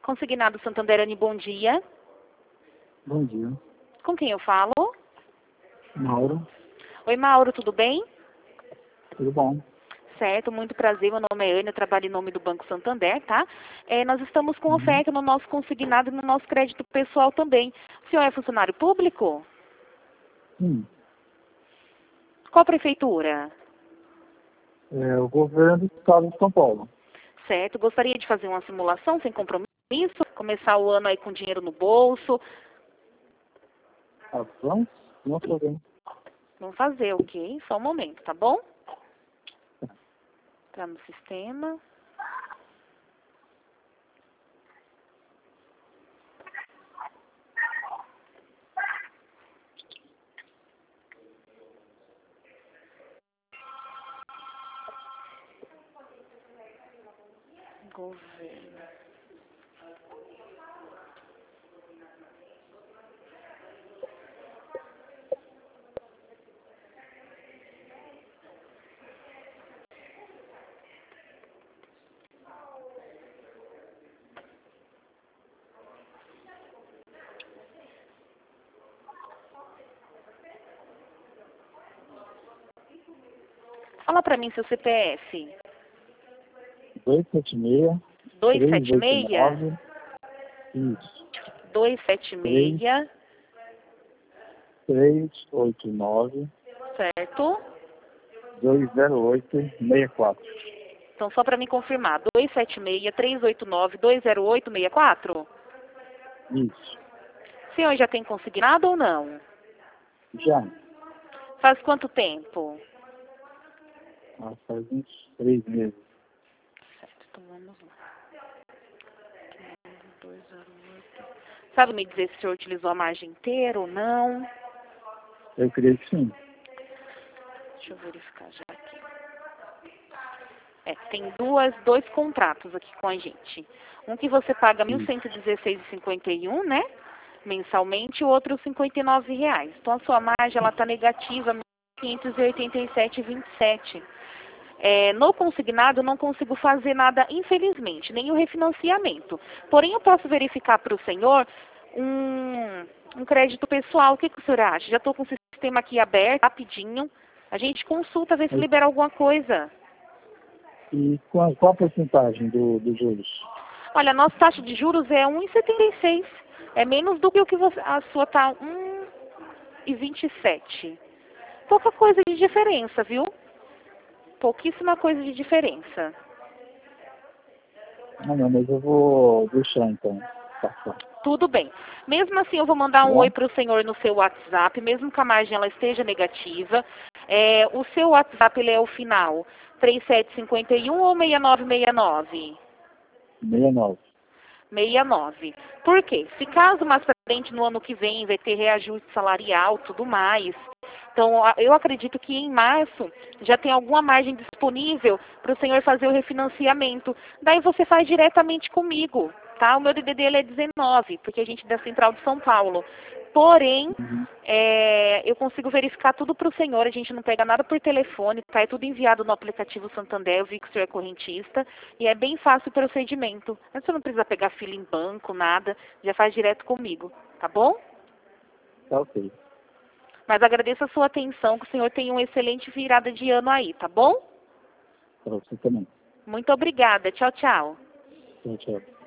Consignado Santanderani, bom dia. Bom dia. Com quem eu falo? Mauro. Oi, Mauro, tudo bem? Tudo bom? Certo, muito prazer. Meu nome é Ana, eu trabalho em nome do Banco Santander, tá? Nós estamos com oferta no nosso consignado e no nosso crédito pessoal também. O senhor é funcionário público? Sim. Qual prefeitura? É o governo do estado de São Paulo. Certo, gostaria de fazer uma simulação sem compromisso? Começar o ano aí com dinheiro no bolso? Ah, vamos? Não problema. Vamos fazer, ok? Só um momento, tá bom? Tá no sistema. Governo. Fala pra mim seu CPF. 276 276 389. Isso. 276, 389 certo? 20864. Então, só para me confirmar, 276-389-20864? Isso. O senhor já tem consignado ou não? Já. Faz quanto tempo? Faz uns 3 meses. Certo, então vamos lá. 208. Sabe me dizer se o senhor utilizou a margem inteira ou não? Eu creio que sim. Deixa eu verificar já aqui. Tem dois contratos aqui com a gente. Um que você paga R$ 1.116,51, né? Mensalmente, o outro R$ 59,00. Então, a sua margem ela está negativa, R$ 587,27. No consignado, eu não consigo fazer nada, infelizmente, nem o refinanciamento. Porém, eu posso verificar para o senhor um crédito pessoal. O que o senhor acha? Já estou com o sistema aqui aberto, rapidinho. A gente consulta, ver se libera alguma coisa. E qual a porcentagem dos juros? Olha, a nossa taxa de juros é 1,76. É menos do que a sua está 1,27. Pouca coisa de diferença, viu? Pouquíssima coisa de diferença. Não, mas eu vou deixar então passar. Tudo bem. Mesmo assim, eu vou mandar um oi para o senhor no seu WhatsApp, mesmo que a margem ela esteja negativa. O seu WhatsApp ele é o final 3751 ou 6969? 69. 69. Por quê? Se caso mais para frente no ano que vem vai ter reajuste salarial, tudo mais. Então, eu acredito que em março já tem alguma margem disponível para o senhor fazer o refinanciamento. Daí você faz diretamente comigo, tá? O meu DDD ele é 19, porque a gente é da Central de São Paulo. Porém, eu consigo verificar tudo para o senhor, a gente não pega nada por telefone, tá? É tudo enviado no aplicativo Santander, eu vi que o senhor é correntista, e é bem fácil o procedimento. Você não precisa pegar fila em banco, nada, já faz direto comigo, tá bom? Tá ok. Mas agradeço a sua atenção, que o senhor tenha uma excelente virada de ano aí, tá bom? Para você também. Muito obrigada, tchau, tchau. Tchau, tchau.